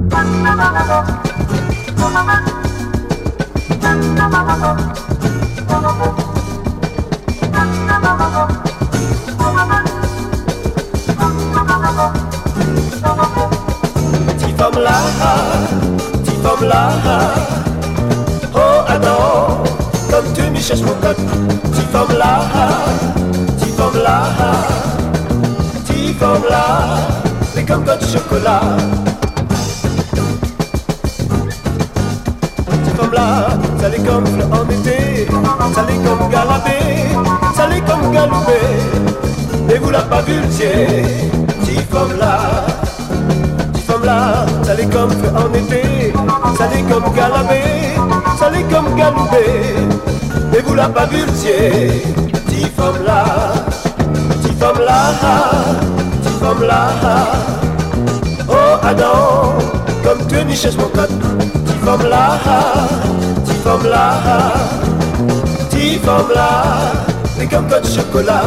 Femme là, oh Adam, comme tu me cherches mon code. Ti femme là, ti femme là, ti femme là, c'est comme code chocolat. Ti femme là, ça l'est comme fleur en été, ça l'est comme galabé, ça l'est comme galoubé. Et vous l'a pas vu le ciel, ti femme là. Ça l'est comme feu en été, ça l'est comme galabé, ça l'est comme galoubé. Mais vous l'a pas vu le ciel, ti femme là, ti femme là, ti femme là. Oh Adam, comme tu m'y cherches mon code, ti femme là, ti femme là, ti femme là, c'est comme code chocolat.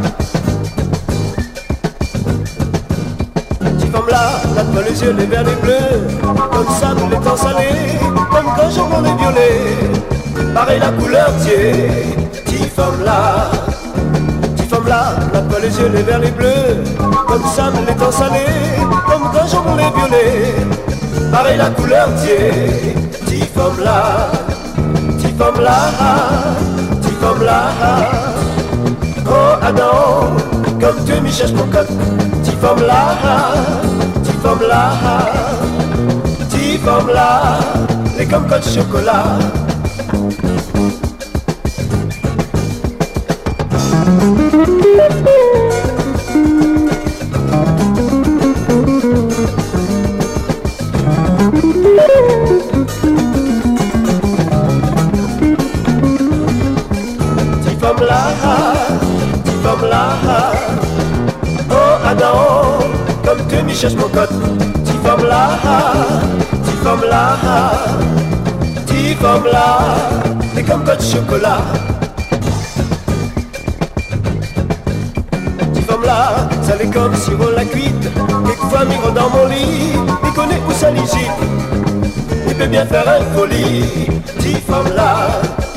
Là, devant les yeux, les verts, les bleus, comme ça, nous les temps salés, comme quand j'en les violets. Pareil la couleur, ti femme là, là, devant les yeux, les verts, les bleus, comme ça, nous les temps salés, comme quand j'en les violets. Pareil la couleur, ti femme là, ti femme là, ti femme là. Oh Adam, comme tu m'y cherches mon code, ti femme là. Ti femme là, les comme code chocolat. Ti femme là, oh Adam, comme tu m'y cherches mon code. Ti femme là, ti femme là, ti femme là, c'est comme code chocolat. Ti femme là, ça l'est comme sirop la cuite. Quelquefois migre dans mon lit, il connaît où ça l'Égypte. Il peut bien faire une folie. Ti femme là,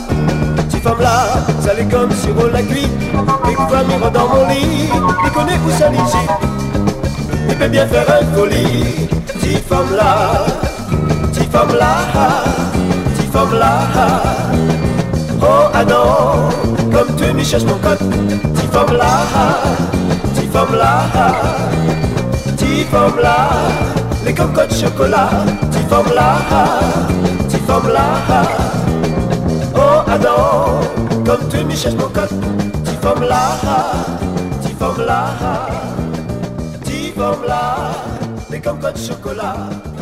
ça l'est comme sirop la cuite. Quelquefois migre dans mon lit, il connaît où ça l'Égypte. Il peut bien faire une folie. Ti femme là, ti femme là, ti femme là. Oh Adam, comme tu m'y cherches mon code. Ti femme là, ti femme là, ti femme là, les comme code chocolat. Ti femme là, ti femme là. Oh Adam, comme tu m'y cherches mon code. Ti femme là, ti femme là. Ti femme là, les comme code chocolat.